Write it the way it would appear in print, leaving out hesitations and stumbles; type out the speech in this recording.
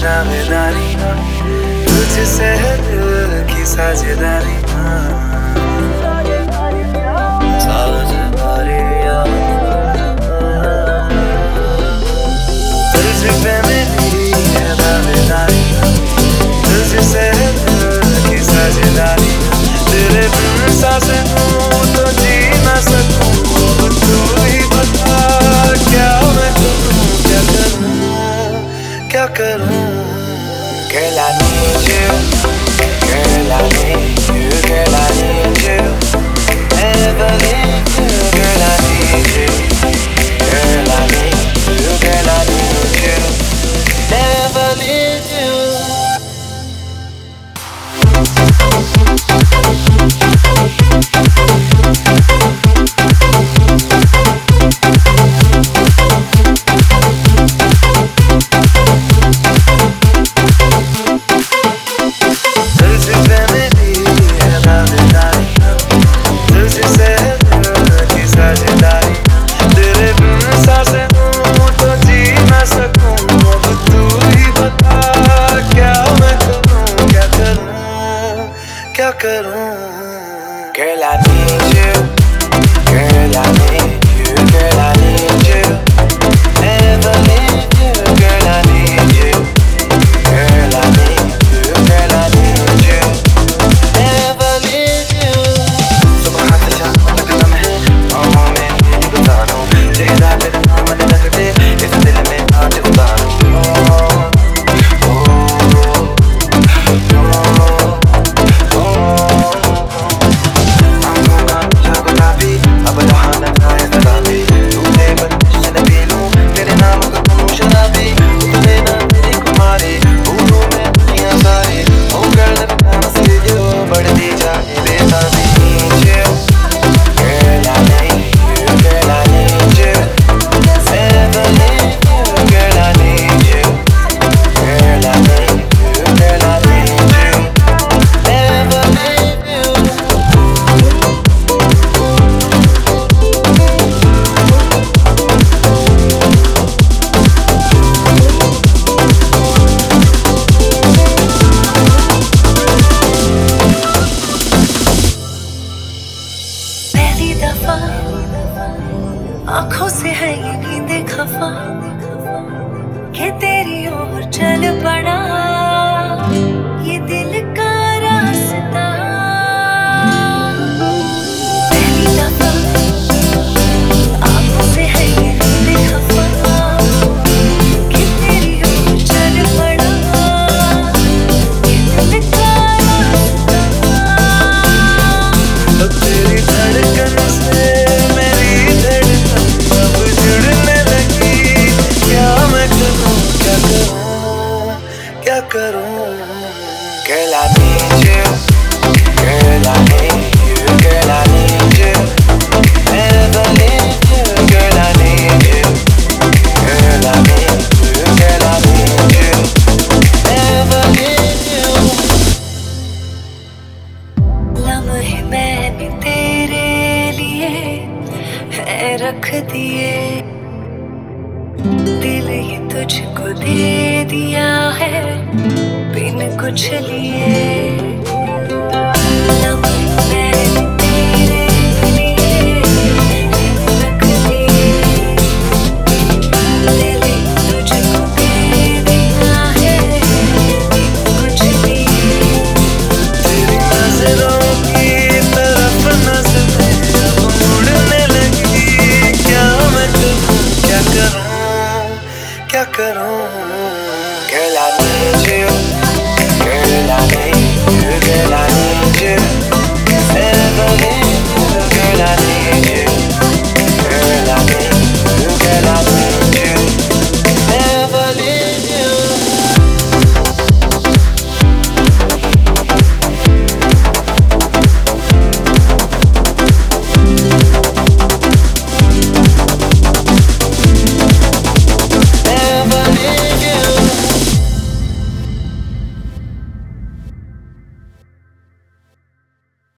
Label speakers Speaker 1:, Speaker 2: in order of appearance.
Speaker 1: दावेदारी तुझसे है दिल की साझेदारी तुझ पे मेरी है दावेदारी तुझसे है दिल की साझेदारी तेरे बिन सांसें हूँ तो जी ना सकूँ तू ही बता क्या मैं करूँ क्या करूँ Girl, I need you. Girl, I need you. Girl, I need you. Never leave you. Girl, I need you. Girl, I need you. Girl, I need you. Never leave you. क्या करूं Girl, I need you. Girl, I need you. Girl, I need you. Never leave you. Girl, I need you. Girl, I need you. Girl, I need you. Never leave you. सुबह हाथ चाँद लगता मैं आँखों में तेरी बता दूँ चेहरा तेरा नाम लग दे इस दिल में आज उतारूँ आँखों से है ये नींदें खफा कि तेरी ओर चल पड़ा ये दिल का रास्ता पहली दफा आँखों से है ये नींदें खफा कि तेरी ओर चल पड़ा ये दिल का रास्ता अब तेरी धड़कन से क्या करूं Girl, I need you. Girl, I need you. Girl, I need you. Never leave you. Girl, I need you. Girl, I need you. Girl, I need you. Never leave you. लम्हे मैंने तेरे लिए है रख दिए दिल ही तुझको दे दिया है बिन कुछ लिए लम्हे मैंने तेरे लिए रख दिए दिल ही तुझको दे दिया है बिन कुछ लिए तेरी नजरों की तरफ नजरें अब मुड़ने लगी क्या मैं करूं क्या करूं